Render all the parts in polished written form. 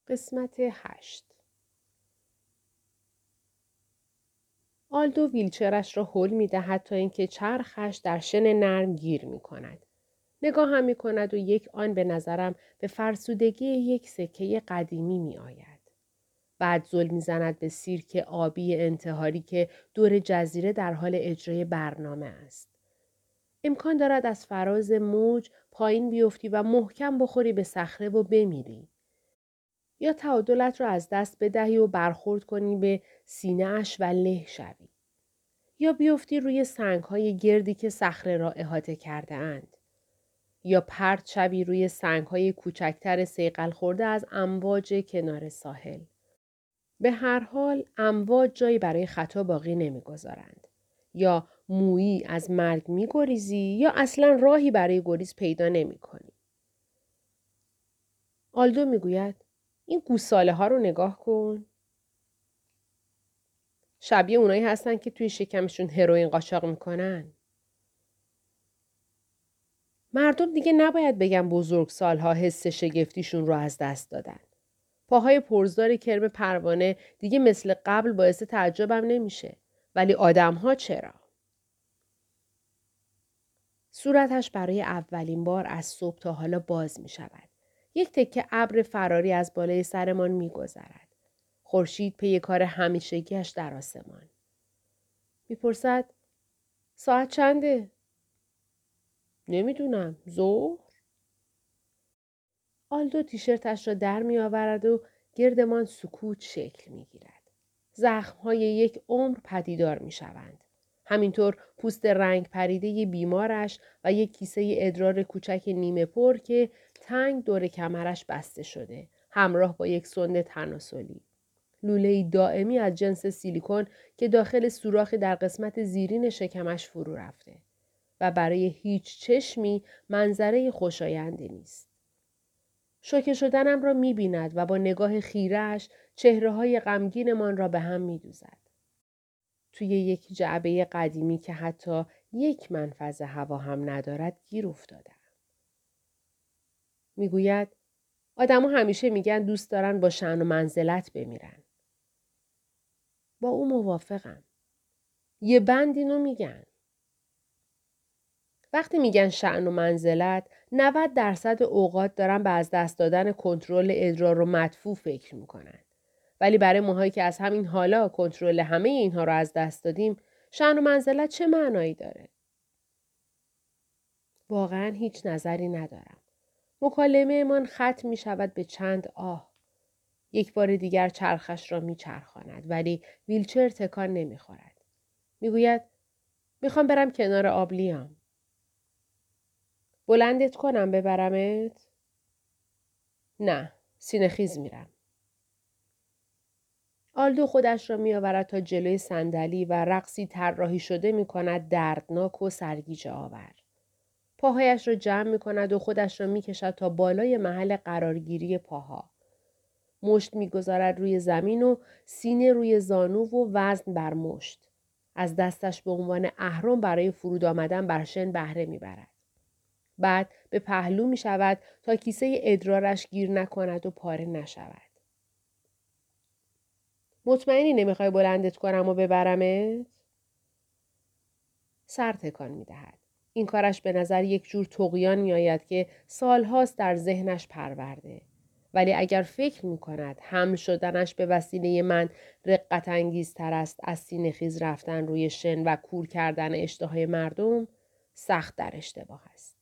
قسمت 8. آلدو ویلچرش را هل می دهد تا اینکه چرخش در شن نرم گیر می کند. نگاه هم می کند و یک آن به نظرم به فرسودگی یک سکه قدیمی می آید. بعد زل می زند به سیرک آبی انتحاری که دور جزیره در حال اجرای برنامه است. امکان دارد از فراز موج پایین بیفتی و محکم بخوری به صخره و بمیری. یا تعادلت را از دست بدهی و برخورد کنی به سینه‌اش و له شوی. یا بیفتی روی سنگ‌های گردی که صخره را احاطه کرده اند. یا پرت شوی روی سنگ‌های کوچکتر صیقل خورده از امواج کنار ساحل. به هر حال امواج جایی برای خطا باقی نمی‌گذارند. یا مویی از مرگ می‌گریزی یا اصلاً راهی برای گریز پیدا نمی‌کنی. آلدو می‌گوید این گوساله ها رو نگاه کن. شبیه اونایی هستن که توی شکمشون هروئین قاچاق میکنن. مردم دیگه نباید بگن بزرگسال‌ها حس شگفتیشون رو از دست دادن. پاهای پرزدار کرم پروانه دیگه مثل قبل باعث تعجبم نمیشه. ولی آدم‌ها چرا؟ صورتش برای اولین بار از صبح تا حالا باز می شود. یک تکه ابر فراری از بالای سرمان می گذرد. خورشید پی کار همیشگیش در آسمان. میپرسد ساعت چنده؟ نمیدونم. ظهر؟ آلدو تیشرتش را در می آورد و گردمان سکوت شکل می گیرد. زخم‌های یک عمر پدیدار می شوند. همینطور پوست رنگ پریده بیمارش و یک کیسه ادرار کوچک نیمه پر که تنگ دور کمرش بسته شده. همراه با یک سند تناسلی. لوله‌ای دائمی از جنس سیلیکون که داخل سوراخی در قسمت زیرین شکمش فرو رفته و برای هیچ چشمی منظره خوشایندی نیست. شوکه شدنم را می بیند و با نگاه خیره‌اش چهره‌های غمگینمان را به هم می دوزد. توی یک جعبه قدیمی که حتی یک منفذ هوا هم ندارد گیر افتادم. می گوید آدم‌ها همیشه میگن دوست دارن با شأن و منزلت بمیرن. با او موافقم. یه بند اینو میگن. وقتی میگن شأن و منزلت 90% اوقات دارن به از دست دادن کنترل ادرار و مدفوع فکر میکنن. ولی برای ماهایی که از همین حالا کنترل همه اینها رو از دست دادیم شأن و منزلت چه معنایی داره؟ واقعا هیچ نظری ندارم. مکالمه من ختم می شود به چند آه. یک بار دیگر چرخش را می چرخاند ولی ویلچر تکان نمی خورد. می گوید میخوام برم کنار آبلیام. بلندت کنم ببرمت؟ نه، سینه‌خیز میرم. آلدو خودش را میآورد تا جلوی صندلی و رقصی طراحی شده میکند دردناک و سرگیجه آور. پاهایش را جمع میکند و خودش را میکشد تا بالای محل قرارگیری پاها. مشت میگذارد روی زمین و سینه روی زانو و وزن بر مشت. از دستش به عنوان اهرم برای فرود آمدن بر شن بهره میبرد. بعد به پهلو می شود تا کیسه ادرارش گیر نکند و پاره نشود. مطمئنی نمیخوای بلندت کنم و ببرمت؟ سر تکان می دهد. این کارش به نظر یک جور طغیان می آید که سالهاست در ذهنش پرورده. ولی اگر فکر می کند حمل شدنش به وسیله من رقت انگیزتر است از سینه‌خیز رفتن روی شن و کور کردن اشتهای مردم، سخت در اشتباه است.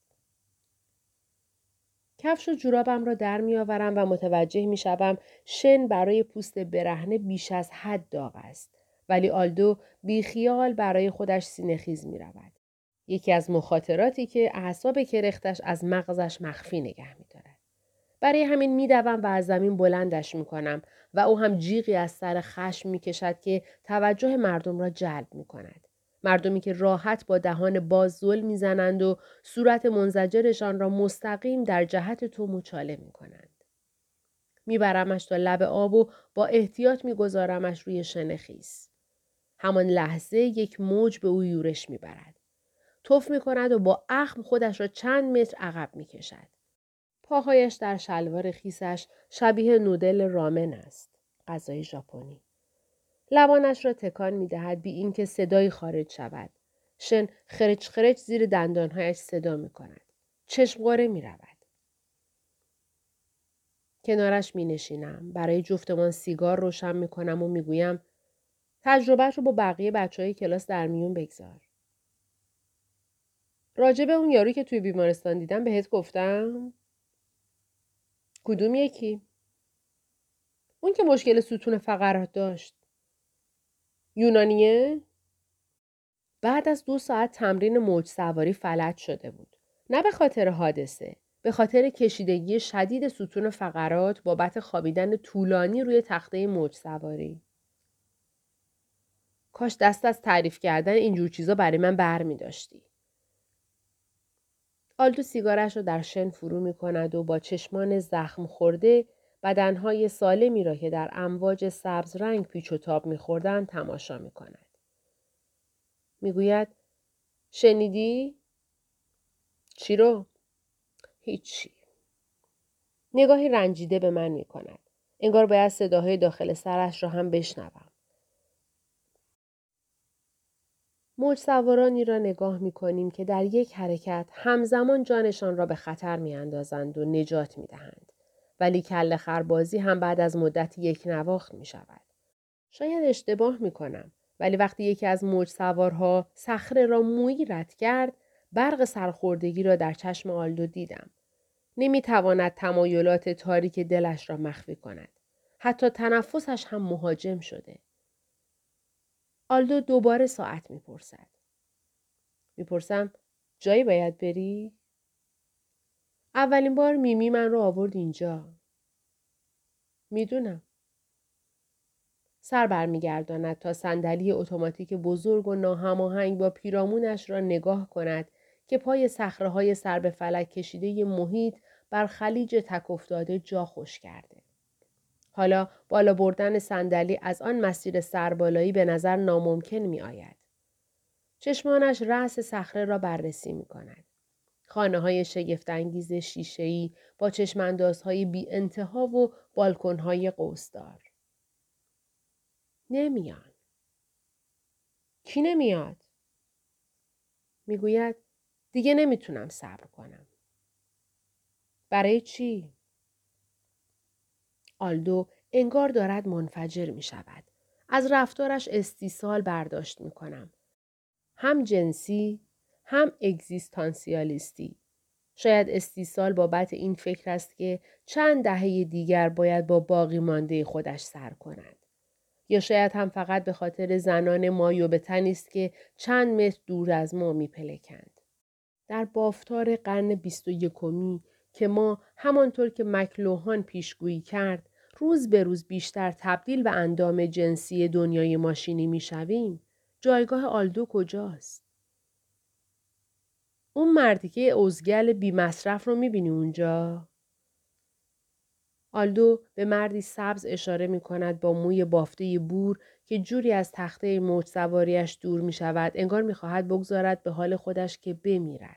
کفش و جورابم را در می آورم و متوجه می شوم شن برای پوست برهنه بیش از حد داغ است. ولی آلدو بیخیال برای خودش سینه‌خیز می رود. یکی از مخاطراتی که اعصاب کرختش از مغزش مخفی نگه می دارد. برای همین می دوم و از زمین بلندش می کنم و او هم جیغی از سر خشم می کشد که توجه مردم را جلب می کند. مردمی که راحت با دهان باز زل میزنند و صورت منزجرشان را مستقیم در جهت تو مچاله می کنند. میبرمش تا لب آب و با احتیاط میگذارمش روی شن خیس. همان لحظه یک موج به او یورش میبرد. تف میکند و با اخم خودش را چند متر عقب میکشد. پاهایش در شلوار خیسش شبیه نودل رامن است. غذای ژاپنی. لبانش را تکان می دهد بی اینکه صدایی خارج شود. شن خرچ خرچ زیر دندانهایش صدا می کند. چشمقاره می رود. کنارش می نشینم. برای جفتمان سیگار روشن می کنم و می گویم تجربهش رو با بقیه بچه‌های کلاس در میون بگذار. راجع به اون یارو که توی بیمارستان دیدم بهت گفتم؟ کدوم یکی؟ اون که مشکل ستون فقرات داشت. یونانیه؟ بعد از 2 ساعت تمرین موج سواری فلج شده بود. نه به خاطر حادثه. به خاطر کشیدگی شدید ستون فقرات بابت خوابیدن طولانی روی تخته موج سواری. کاش دست از تعریف کردن اینجور چیزا برای من بر می داشتی. آلدو سیگارش را در شن فرو می کند و با چشمان زخم خورده بدنهای سالمی را که در امواج سبز رنگ پیچ و تاب می خوردن تماشا می کند. می گوید شنیدی؟ چی رو؟ هیچی. نگاهی رنجیده به من می کند. انگار باید صداهای داخل سرش را هم بشنوم. موج سوارانی را نگاه می کنیم که در یک حرکت همزمان جانشان را به خطر می اندازند و نجات می دهند. ولی کله خربازی هم بعد از مدت یک نواخت می شود. شاید اشتباه می کنم. ولی وقتی یکی از موج سوارها صخره را مویی رد کرد، برق سرخوردگی را در چشم آلدو دیدم. نمی تواند تمایلات تاریک دلش را مخفی کند. حتی تنفسش هم مهاجم شده. آلدو دوباره ساعت می پرسد. می پرسم جایی باید بری؟ اولین بار میمی من رو آورد اینجا. میدونم. سر برمیگرداند تا صندلی اتوماتیک بزرگ و ناهماهنگ با پیرامونش را نگاه کند که پای صخره‌های سر به فلک کشیده محیط بر خلیج تک افتاده جا خوش کرده. حالا بالا بردن صندلی از آن مسیر سربالایی به نظر ناممکن می آید. چشمانش رأس صخره را بررسی می کند. خانه‌های شگفت‌انگیز شیشه‌ای با چشماندازهای بی انتها و بالکن‌های قوسدار. نمیان. کی نمیاد؟ میگوید دیگه نمیتونم صبر کنم. برای چی؟ آلدو انگار دارد منفجر می شود. از رفتارش استیصال برداشت می کنم. هم جنسی، هم اگزیستانسیالیستی. شاید استیصال بابت این فکر است که چند دهه دیگر باید با باقی مانده خودش سر کند. یا شاید هم فقط به خاطر زنان مایو به تنی است که چند متر دور از ما می پلکند. در بافتار قرن 21 که ما همانطور که مکلوهان پیشگویی کرد روز به روز بیشتر تبدیل به اندام جنسی دنیای ماشینی می شویم، جایگاه آلدو کجاست؟ اون مردی که ازگل بی مصرف رو می بینی اونجا؟ آلدو به مردی سبز اشاره می کند با موی بافته بور که جوری از تخته موج سواریش دور می شود انگار می خواهد بگذارد به حال خودش که بمیرد.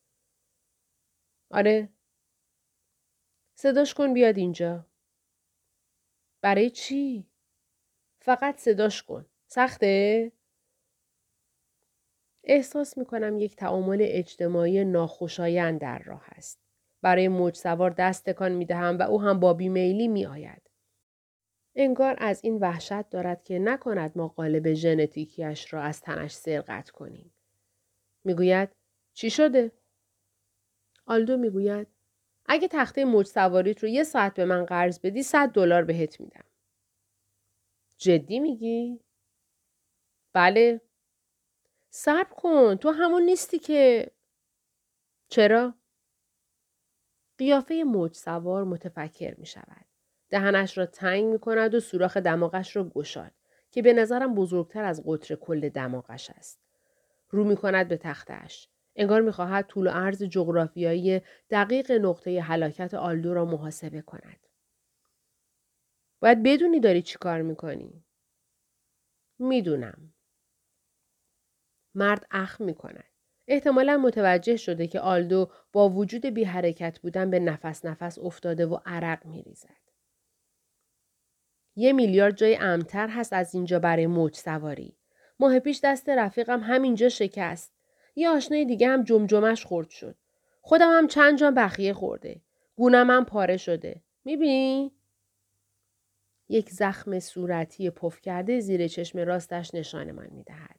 آره. صداش کن بیاد اینجا. برای چی؟ فقط صداش کن. سخته؟ احساس می کنم یک تعامل اجتماعی ناخوشایند در راه است. برای موج سوار دست تکان می دهم و او هم با بیمیلی می آید. انگار از این وحشت دارد که نکند ما قالب ژنتیکیش را از تنش سرقت کنیم. می گوید چی شده؟ آلدو می گوید اگه تخته موج سواریت رو 1 ساعت به من قرض بدی $100 بهت میدم. جدی میگی؟ بله. صبر کن تو همون نیستی که... چرا؟ قیافه موج سوار متفکر می شود. دهنش را تنگ می کند و سوراخ دماغش را گشاد که به نظرم بزرگتر از قطر کل دماغش است. رو می کند به تختش. انگار می خواهد طول و عرض جغرافیایی دقیق نقطه هلاکت آلدو را محاسبه کند. باید بدونی داری چی کار می کنی. می دونم. مرد اخم می کند. احتمالاً متوجه شده که آلدو با وجود بی حرکت بودن به نفس افتاده و عرق می‌ریزد. 1,000,000,000 جای امن‌تر هست از اینجا برای موج سواری. ماه پیش دست رفیقم همینجا شکست. یه آشنای دیگه هم جمجمش خورد شد. خودم هم چند جا بخیه خورده. گونم هم پاره شده. می‌بینی؟ یک زخم صورتی پف کرده زیر چشم راستش نشانمان می‌دهد.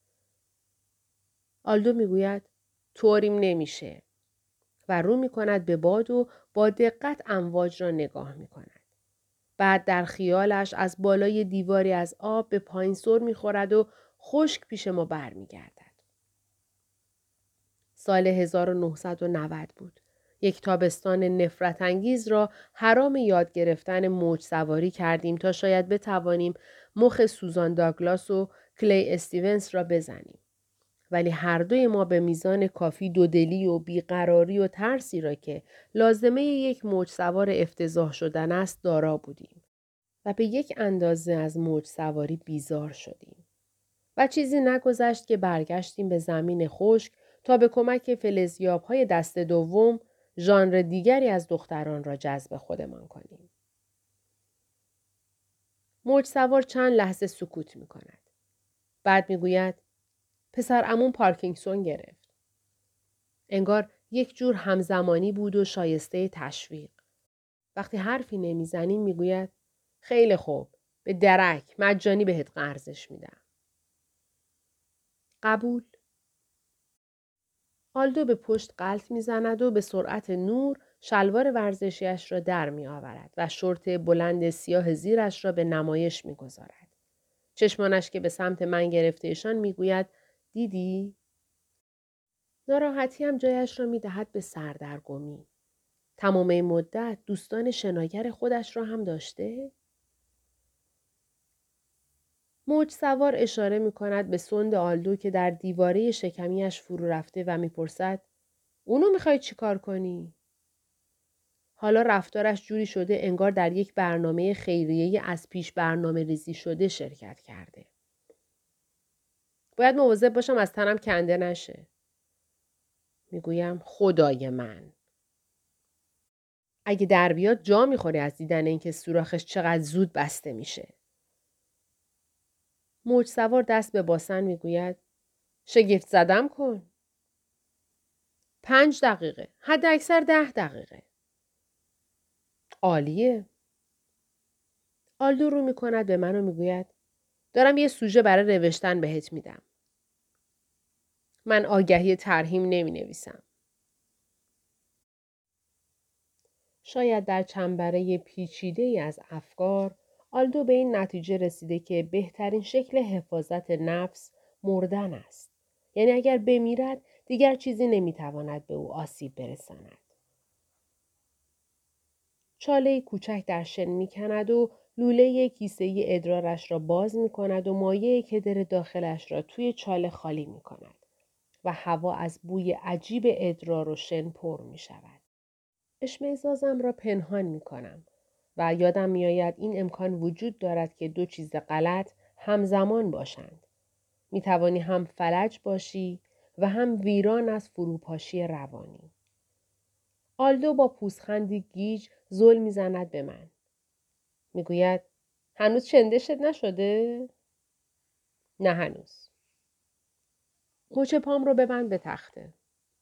آلدو میگوید طوریم نمیشه و رو می‌کند به باد و با دقت امواج را نگاه می‌کند. بعد در خیالش از بالای دیواری از آب به پایین سر می‌خورد و خشک پیش ما برمیگردد. سال 1990 بود. یک تابستان نفرت انگیز را حرام یاد گرفتن موج سواری کردیم تا شاید بتوانیم مخ سوزان داگلاس و کلی استیونز را بزنیم. ولی هر دوی ما به میزان کافی دودلی و بیقراری و ترسی را که لازمه یک موج سوار افتضاح شدن است دارا بودیم. و به یک اندازه از موج سواری بیزار شدیم. و چیزی نگذشت که برگشتیم به زمین خشک تا به کمک فلزیاب‌های دست دوم ژانر دیگری از دختران را جذب خودمان کنیم. موج سوار چند لحظه سکوت می کند. بعد می گوید پسر عموم پارکینسون گرفت. انگار یک جور همزمانی بود و شایسته تشویق. وقتی حرفی نمیزنیم می گوید خیلی خوب. به درک مجانی بهت قرضش میدم. قبول؟ آلدو به پشت غلط میزند و به سرعت نور شلوار ورزشیش را در می آورد و شورت بلند سیاه زیرش را به نمایش می گذارد. چشمانش که به سمت من گرفتهشان می گوید دیدی؟ ناراحتی هم جایش را می دهد به سردرگمی. تمام این مدت دوستان شناگر خودش را هم داشته؟ موج سوار اشاره می کند به سند آلدو که در دیواره شکمیش فرو رفته و می پرسد اونو می خواهی چی کار کنی؟ حالا رفتارش جوری شده انگار در یک برنامه خیریه از پیش برنامه ریزی شده شرکت کرده. باید مواظب باشم از تنم کنده نشه. میگویم خدای من. اگه در بیاد جا میخوری از دیدن اینکه سوراخش چقدر زود بسته میشه. موج سوار دست به باسن میگوید شگفت زدم کن. 5 دقیقه. حد اکثر 10 دقیقه. عالیه. آلدو رو میکند به من و میگوید دارم یه سوژه برای نوشتن بهت میدم. من آگهی ترحیم نمی نویسم. شاید در چنبره پیچیده ای از افکار آلدو به این نتیجه رسیده که بهترین شکل حفاظت نفس مردن است. یعنی اگر بمیرد دیگر چیزی نمیتواند به او آسیب برساند. چاله کوچک در شن میکند و لوله کیسه ادرارش را باز میکند و مایع کدر داخلش را توی چاله خالی میکند و هوا از بوی عجیب ادرار و شن پر میشود. اشمئزازم را پنهان می کنم و یادم می آید این امکان وجود دارد که 2 چیز غلط همزمان باشند. می توانی هم فلج باشی و هم ویران از فروپاشی روانی. آلدو با پوزخندی گیج زل می زند به من. می گوید هنوز چندشت نشده؟ نه هنوز. مچ پام رو ببند به تخته.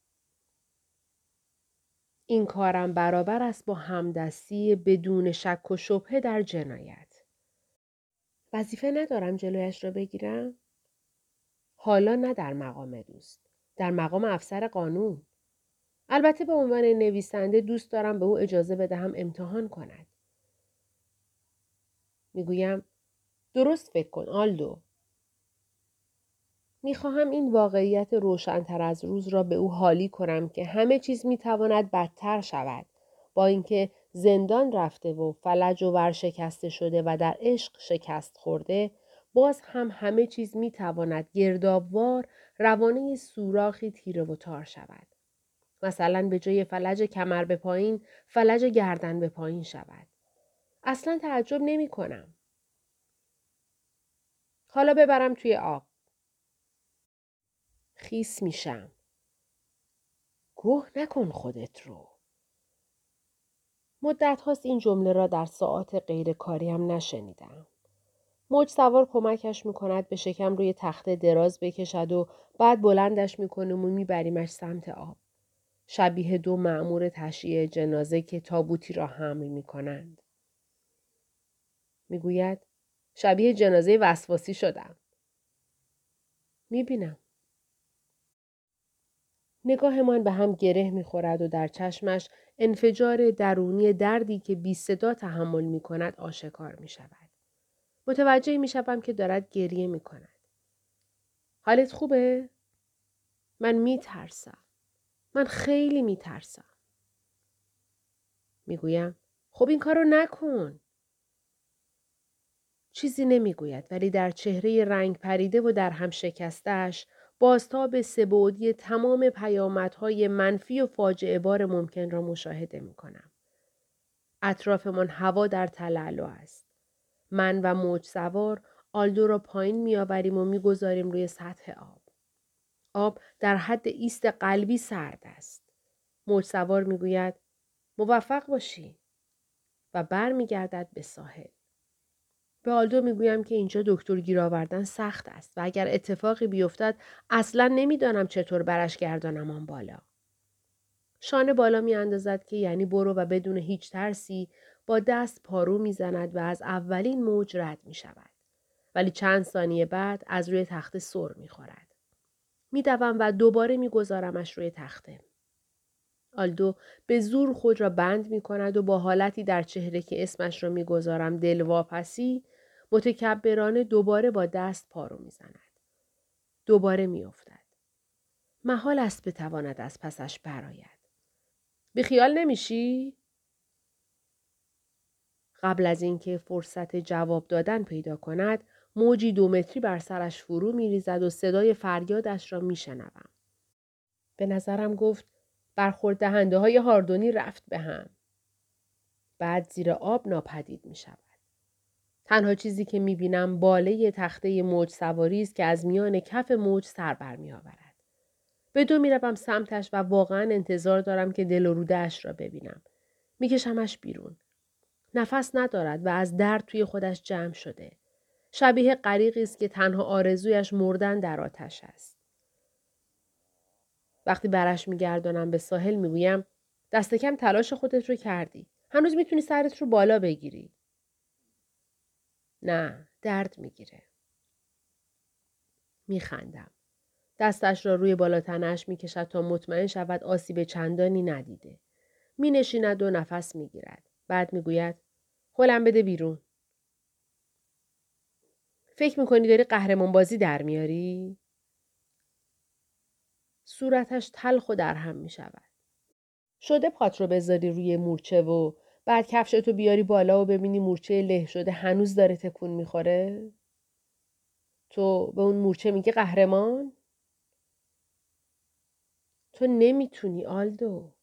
این کارم برابر است با همدستی بدون شک و شبهه در جنایت. وظیفه ندارم جلویش را بگیرم؟ حالا نه در مقام دوست. در مقام افسر قانون. البته به عنوان نویسنده دوست دارم به او اجازه بدهم امتحان کند. میگویم درست فکر کن آلدو. میخواهم این واقعیت روشن‌تر از روز را به او حالی کنم که همه چیز میتواند بدتر شود. با اینکه زندان رفته و فلج و ورشکسته شده و در عشق شکست خورده، باز هم همه چیز میتواند گردابوار روانه سوراخی تیره و تار شود. مثلا به جای فلج کمر به پایین، فلج گردن به پایین شود. اصلا تعجب نمی کنم. حالا ببرم توی آب. خیس میشم. گوه نکن خودت رو. مدت هاست این جمله را در ساعات غیر کاریم نشنیدم. موج سوار کمکش میکند به شکم روی تخته دراز بکشد و بعد بلندش میکنیم و میبریمش سمت آب. شبیه دو مأمور تشییع جنازه که تابوتی را حمل میکنند. میگوید شبیه جنازه وسواسی شدم. میبینم. نگاهمان به هم گره میخورد و در چشمش انفجار درونی دردی که بی صدا تحمل میکند آشکار میشود. متوجه میشوم که دارد گریه میکند. حالت خوبه؟ من میترسم. من خیلی میترسم. میگویم خب این کارو نکن. چیزی نمیگوید ولی در چهره رنگ پریده و در هم شکسته‌اش بازتاب سه‌بعدی تمام پیامدهای منفی و فاجعه بار ممکن را مشاهده میکنم. اطرافمان هوا در تلالو است. من و موج سوار آلدو را پایین میآوریم و میگذاریم روی سطح آب. آب در حد ایست قلبی سرد است. موج سوار میگوید موفق باشی و برمیگردد به ساحل. به آلدو میگویم که اینجا دکتر گیر آوردن سخت است و اگر اتفاقی بیفتد اصلا نمیدانم چطور برش گردانم آن بالا. شانه بالا می اندازد که یعنی برو و بدون هیچ ترسی با دست پارو می زند و از اولین موج رد می شود. ولی چند ثانیه بعد از روی تخته سر می خورد. می دوم و دوباره می گذارمش روی تخته. آلدو به زور خود را بند می کند و با حالتی در چهره که اسمش را می گذارم دلواپسی متکبرانه دوباره با دست پارو می زند. دوباره می افتد. محال است بتواند از پسش برآید. بی خیال نمیشی؟ قبل از اینکه فرصت جواب دادن پیدا کند، موجی 2 متری بر سرش فرو می ریزد و صدای فریادش را می شنوم. به نظرم گفت برخورد دهنده های هاردونی رفت به هم. بعد زیر آب ناپدید می شود. تنها چیزی که می بینم باله تخته موج سواری است که از میان کف موج سر بر می آورد. به دو می روم سمتش و واقعا انتظار دارم که دل و روده اش را ببینم. می کشمش بیرون. نفس ندارد و از درد توی خودش جمع شده. شبیه غریقی است که تنها آرزویش مردن در آتش است. وقتی برش میگردانم به ساحل میگویم دست کم تلاش خودت رو کردی. هنوز میتونی سرت رو بالا بگیری. نه، درد میگیره. میخندم. دستش را روی بالا تنه‌اش میکشد تا مطمئن شود آسیب چندانی ندیده. مینشیند و نفس میگیرد. بعد میگوید هلم بده بیرون. فکر میکنی داری قهرمان بازی در میاری؟ صورتش تلخ و در هم میشود. شده پات رو بذاری روی مورچه و بعد کفشتو بیاری بالا و ببینی مورچه له شده هنوز داره تکون میخوره؟ تو به اون مورچه میگه قهرمان؟ تو نمیتونی آلدو.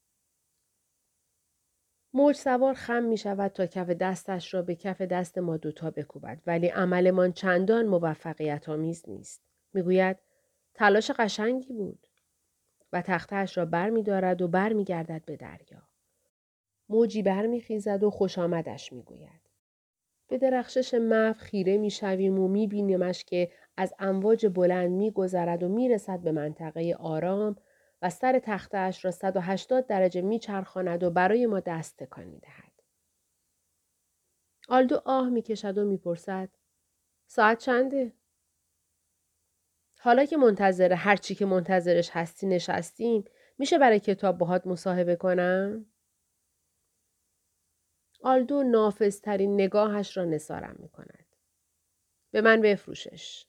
موج سوار خم می شود تا کف دستش را به کف دست ما دوتا بکوبد ولی عملمان چندان موفقیت آمیز نیست. میگوید تلاش قشنگی بود و تخته‌اش را بر می دارد و بر می گردد به دریا. موجی بر می خیزد و خوش آمدش می گوید. به درخشش محو خیره می شویم و می بینیمش که از امواج بلند می گذرد و می رسد به منطقه آرام و سر تخته‌اش را 180 درجه می چرخاند و برای ما دست تکان می دهد. آلدو آه می کشد و می پرسد ساعت چنده؟ حالا که منتظر هر چی که منتظرش هستی نشستیم میشه برای کتاب باهات مصاحبه کنم؟ آلدو نافذترین نگاهش را نثارم می کند. به من بفروشش.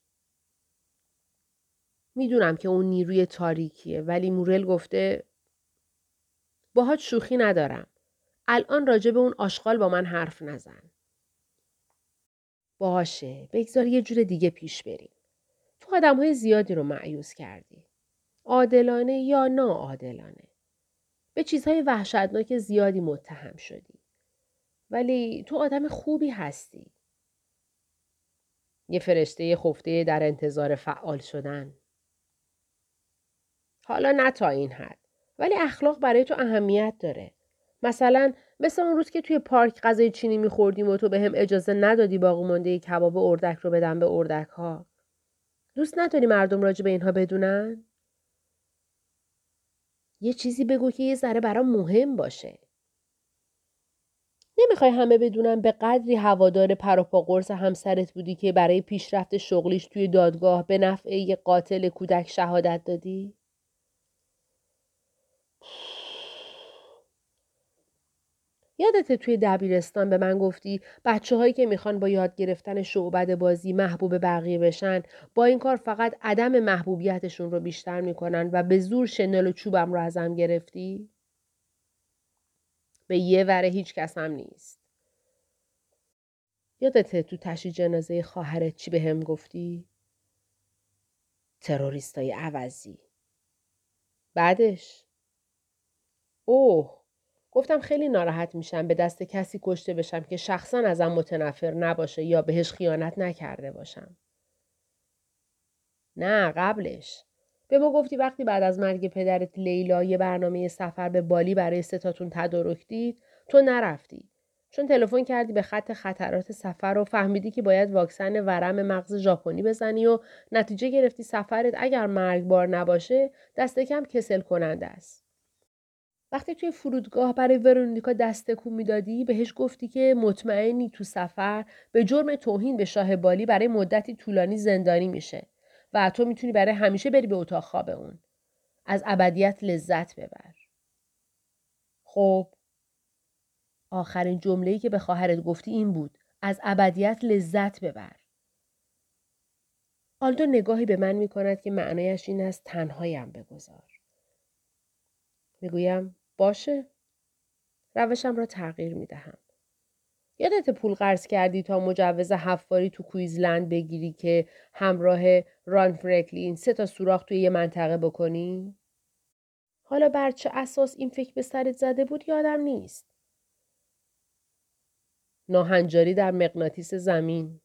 میدونم که اون نیروی تاریکیه ولی مورل گفته باهات شوخی ندارم. الان راجع به اون آشغال با من حرف نزن. باشه بگذار یه جور دیگه پیش بریم. تو آدم‌های زیادی رو مأیوس کردی. عادلانه یا ناعادلانه. به چیزهای وحشتناک زیادی متهم شدی. ولی تو آدم خوبی هستی. یه فرشته خفته در انتظار فعال شدن. حالا نه تا این حد. ولی اخلاق برای تو اهمیت داره. مثلا مثل اون روز که توی پارک غذای چینی می‌خوردیم و تو بهم اجازه ندادی باقی مونده کباب اردک رو بدم به اردک‌ها. دوست نداری مردم راجع به اینها بدونن؟ یه چیزی بگو که یه ذره برام مهم باشه. نمیخوای همه بدونن به قدری هوادار پر و پا قرص همسرت بودی که برای پیشرفت شغلیش توی دادگاه به نفع یه قاتل کودک شهادت دادی؟ یادته توی دبیرستان به من گفتی بچه‌هایی که میخوان با یاد گرفتن شعبده بازی محبوب بقیه بشن با این کار فقط عدم محبوبیتشون رو بیشتر میکنن و به زور شنل و چوبم رو ازم گرفتی؟ به یه وره هیچ کس هم نیست. یادته تو تشییع جنازه خواهرت چی بهم گفتی؟ تروریستای عوضی. بعدش اوه گفتم خیلی ناراحت میشم به دست کسی کشته بشم که شخصا ازم متنفر نباشه یا بهش خیانت نکرده باشم. نه قبلش. به ما گفتی وقتی بعد از مرگ پدرت لیلا یه برنامه سفر به بالی برای ستاتون تدارک دید تو نرفتی. چون تلفن کردی به خط خطرات سفر و فهمیدی که باید واکسن ورم مغز ژاپنی بزنی و نتیجه گرفتی سفرت اگر مرگبار نباشه دست کم کسل کننده است. وقتی توی فرودگاه برای ورونیکا دست تکون میدادی بهش گفتی که مطمئنی تو سفر به جرم توهین به شاه بالی برای مدتی طولانی زندانی میشه و تو میتونی برای همیشه بری به اتاق خواب اون. از ابدیت لذت ببر. خب آخرین جمله‌ای که به خواهرت گفتی این بود. از ابدیت لذت ببر. آلدو نگاهی به من میکند که معنایش این است تنهایم بگذار. میگویم باشه. روشم را تغییر میدهم. یادت پول قرض کردی تا مجوز حفاری تو کویزلند بگیری که همراه ران فرکلین 3 سوراخ توی یه منطقه بکنی؟ حالا بر چه اساس این فکر به سرت زده بود یادم نیست. ناهنجاری در مغناطیس زمین.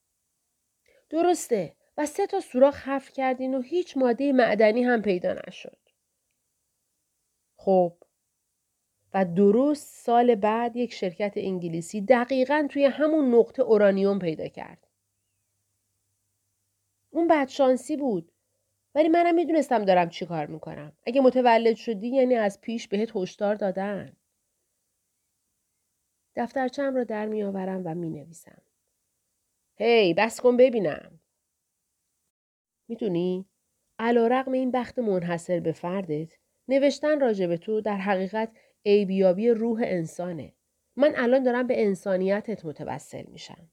درسته و 3 سوراخ حفر کردین و هیچ ماده معدنی هم پیدا نشد. خب و درست سال بعد یک شرکت انگلیسی دقیقاً توی همون نقطه اورانیوم پیدا کرد. اون بدشانسی بود. ولی منم میدونستم دارم چی کار میکنم. اگه متولد شدی یعنی از پیش بهت هشدار دادن. دفترچه‌ام را در میآورم و مینویسم. هی بس کن ببینم. میدونی؟ علیرغم این بخت منحصر به فردت، نوشتن راجع به تو در حقیقت عیبیابی روح انسانه. من الان دارم به انسانیتت متوسل میشم.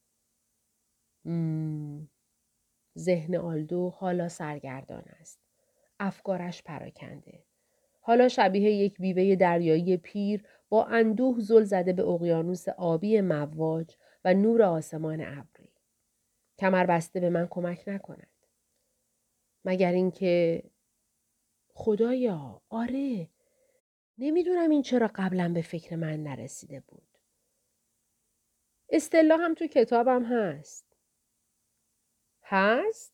ذهن آلدو حالا سرگردان است. افکارش پراکنده. حالا شبیه یک بیوه دریایی پیر با اندوه زل زده به اقیانوس آبی مواج و نور آسمان ابری. کمر بسته به من کمک نکند. مگر اینکه خدایا آره نمیدونم این چرا قبلا به فکر من نرسیده بود. اصطلاح هم تو کتابم هست. هست؟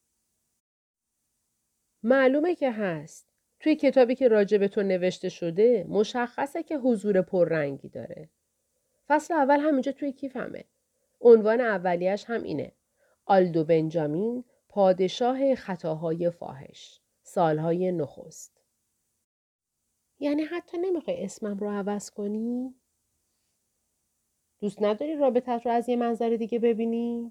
معلومه که هست. توی کتابی که راجع به تو نوشته شده مشخصه که حضور پررنگی داره. فصل اول همینجا توی کیفمه. عنوان اولیش هم اینه. آلدو بنجامین پادشاه خطاهای فاحش. سالهای نخست. یعنی حتی نمیخوای اسمم رو عوض کنی؟ دوست نداری رابطت رو از یه منظر دیگه ببینی؟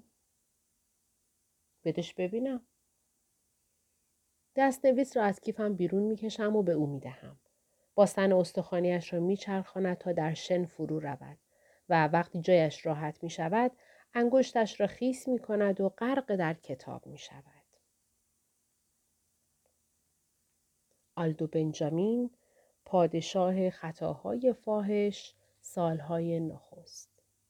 بدش ببینم. دست‌نویس را از کیفم بیرون میکشم و به او میدهم. باستن استخوانیش را میچرخاند تا در شن فرو رود و وقتی جایش راحت میشود انگشتش را خیس میکند و غرق در کتاب میشود. آلدو بنجامین پادشاه خطاهای فاحش سالهای نخست.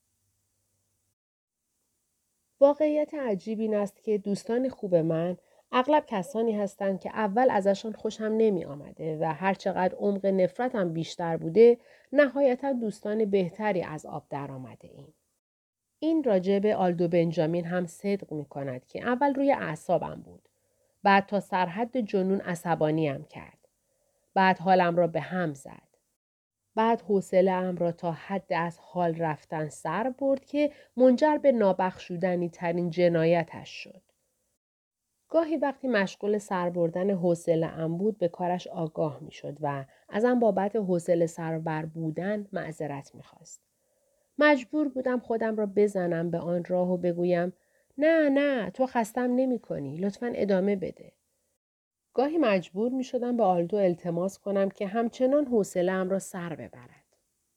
واقعیت عجیب این است که دوستان خوب من اغلب کسانی هستند که اول ازشان خوشم نمی آمده و هرچقدر عمق نفرتم بیشتر بوده نهایتا دوستان بهتری از آب در آمده ایم. این راجع به آلدو بنجامین هم صدق می کند که اول روی اعصابم بود. بعد تا سرحد جنون عصبانیم کرد. بعد حالم را به هم زد. بعد حوصله‌ام را تا حد از حال رفتن سر برد که منجر به نابخشودنی ترین جنایتش شد. گاهی وقتی مشغول سر بردن حوصله‌ام بود به کارش آگاه می‌شد و ازم بابت حوصله سربر بودن معذرت می‌خواست. مجبور بودم خودم را بزنم به آن راه و بگویم نه تو خستم نمی‌کنی، لطفاً ادامه بده. گاهی مجبور می‌شدم به آلدو التماس کنم که همچنان حوصله‌ام را سر ببرد.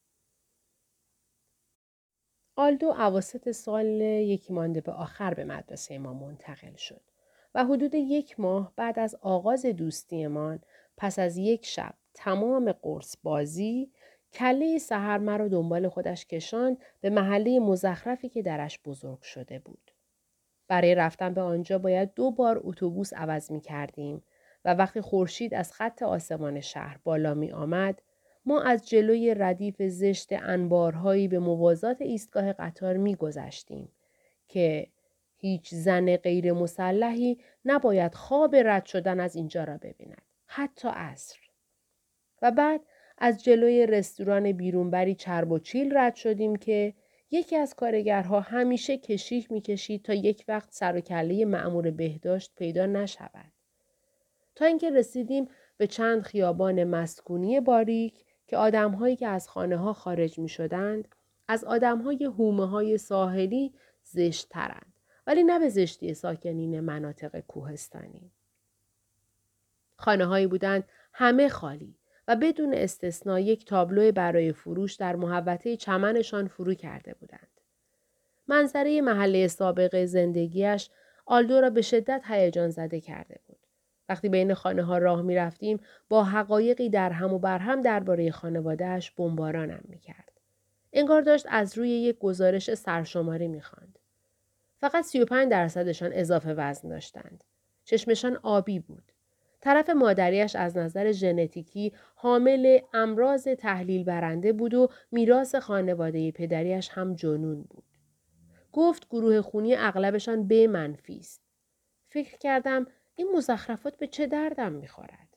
آلدو اواسط سال یکی مانده به آخر به مدرسه ما منتقل شد و حدود 1 ماه بعد از آغاز دوستیمان پس از 1 شب تمام قرص بازی کله سحر مرا دنبال خودش کشاند به محله مزخرفی که درش بزرگ شده بود. برای رفتن به آنجا باید 2 بار اتوبوس عوض می کردیم و وقتی خورشید از خط آسمان شهر بالا می آمد ما از جلوی ردیف زشت انبارهایی به موازات ایستگاه قطار می گذشتیم که هیچ زن غیر مسلحی نباید خواب رد شدن از اینجا را ببیند. حتی عصر. و بعد از جلوی رستوران بیرونبری چرب و چیل رد شدیم که یکی از کارگرها همیشه کشیک می‌کشید تا یک وقت سر و کله مأمور بهداشت پیدا نشود. تا اینکه رسیدیم به چند خیابان مسکونی باریک که آدم‌هایی که از خانه‌ها خارج می‌شدند از آدم‌های حومه‌های ساحلی زشت‌ترند، ولی نه به زشتی ساکنین مناطق کوهستانی. خانه‌هایی بودند همه خالی و بدون استثنا یک تابلو برای فروش در محوطه چمنشان فرو کرده بودند. منظره محله سابق زندگیش آلدو را به شدت هیجان زده کرده بود. وقتی بین خانه‌ها راه می‌رفتیم با حقایقی در هم و بر هم درباره خانواده‌اش بمبارانم می‌کرد. انگار داشت از روی یک گزارش سرشماری می‌خواند. فقط 35% اضافه وزن داشتند. چشمشان آبی بود. طرف مادریش از نظر ژنتیکی حامل امراض تحلیل برنده بود و میراث خانواده پدریش هم جنون بود. گفت گروه خونی اغلبشان B منفی است. فکر کردم این مزخرفات به چه دردم میخورد؟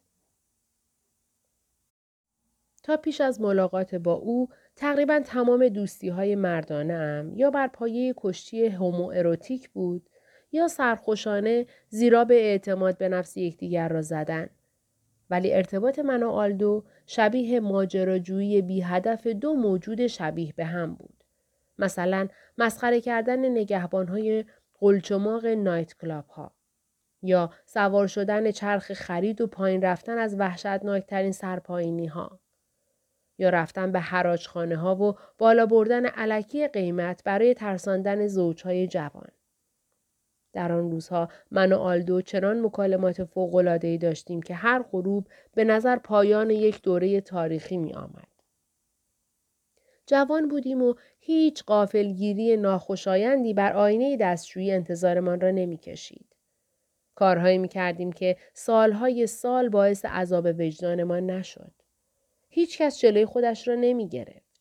تا پیش از ملاقات با او تقریبا تمام دوستی‌های مردانه‌ام یا بر پایه کشتی هومواروتیک بود یا سرخوشانه زیرا به اعتماد به نفس یکدیگر را زدن. ولی ارتباط من و آلدو شبیه ماجراجویی بی هدف 2 موجود شبیه به هم بود. مثلا مسخره کردن نگهبان‌های قلچماق نایت کلاب ها یا سوار شدن چرخ خرید و پایین رفتن از وحشتناکترین سرپایینی ها یا رفتن به حراجخانه ها و بالا بردن الکی قیمت برای ترساندن زوجهای جوان. در آن روزها من و آلدو چنان مکالمات فوق‌العاده‌ای داشتیم که هر غروب به نظر پایان یک دوره تاریخی می آمد. جوان بودیم و هیچ غافلگیری ناخوشایندی بر آینه دستشویی انتظارمان را نمی کشید. کارهایی می کردیم که سالهای سال باعث عذاب وجدانمان نشد. هیچ کس جلوی خودش را نمی گرفت.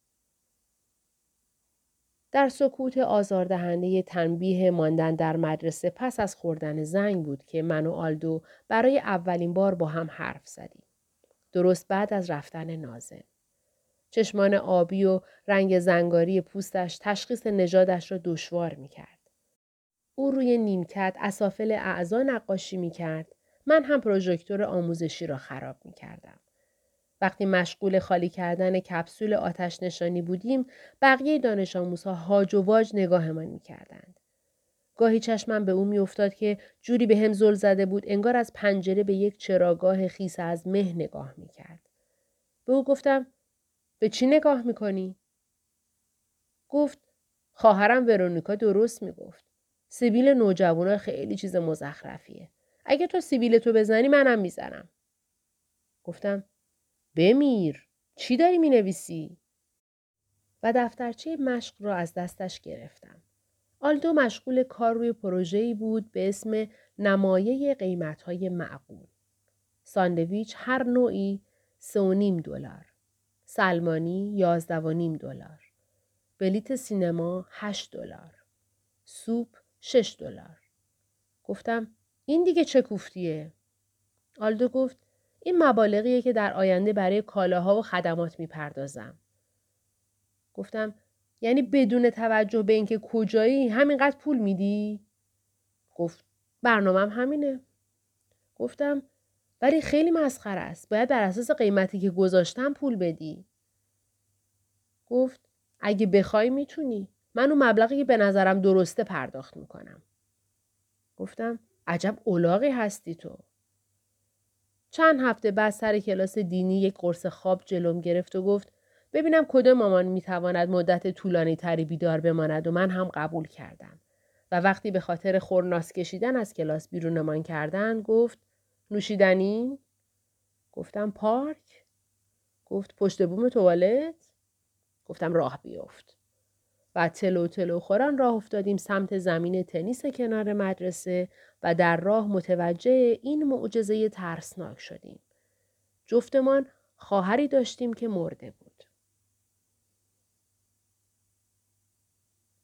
در سکوت آزاردهنده تنبیه ماندن در مدرسه پس از خوردن زنگ بود که من و آلدو برای اولین بار با هم حرف زدیم. درست بعد از رفتن ناظم. چشمان آبی و رنگ زنگاری پوستش تشخیص نژادش را دشوار می کرد. او روی نیمکت اسافل اعضا نقاشی می کرد. من هم پروژکتور آموزشی را خراب می کردم. وقتی مشغول خالی کردن کپسول آتش نشانی بودیم، بقیه دانش آموزها هاج و واج نگاهمان می کردند. گاهی چشمم به او می افتاد که جوری به هم زل زده بود انگار از پنجره به یک چراگاه خیس از مه نگاه می کرد. به او گفتم به چی نگاه می کنی؟ گفت خواهرم ورونیکا درست می گفت. سیبیل نوجوانا خیلی چیز مزخرفیه. اگه تو سیبیل تو بزنی منم میزنم. گفتم بمیر. چی داری می نویسی؟ و دفترچه مشق را از دستش گرفتم. آلدو مشغول کار روی پروژه‌ای بود به اسم نمایه قیمت‌های معقول. ساندویچ هر نوعی $3.5. سلمانی $11.5. بلیت سینما $8. سوپ $6. گفتم این دیگه چه کوفتیه؟ آلدو گفت این مبالغیه که در آینده برای کالاها و خدمات میپردازم. گفتم یعنی بدون توجه به اینکه کجایی همینقدر پول میدی؟ گفت برنامه‌م همینه. گفتم ولی خیلی مسخره است. باید بر اساس قیمتی که گذاشتم پول بدی. گفت اگه بخوای میتونی. من اون مبلغی که به نظرم درسته پرداخت میکنم. گفتم عجب الاغی هستی تو. چند هفته بعد سر کلاس دینی یک قرص خواب جلوم گرفت و گفت ببینم کدوم مامان میتواند مدت طولانی تری بیدار بماند و من هم قبول کردم. و وقتی به خاطر خورناس کشیدن از کلاس بیرونمان کردن گفت نوشیدنی؟ گفتم پارک؟ گفت پشت بوم توالت؟ گفتم راه بیفت. و تلو تلو خوران راه افتادیم سمت زمین تنیس کنار مدرسه و در راه متوجه این معجزه ترسناک شدیم. جفتمان خواهری داشتیم که مرده بود.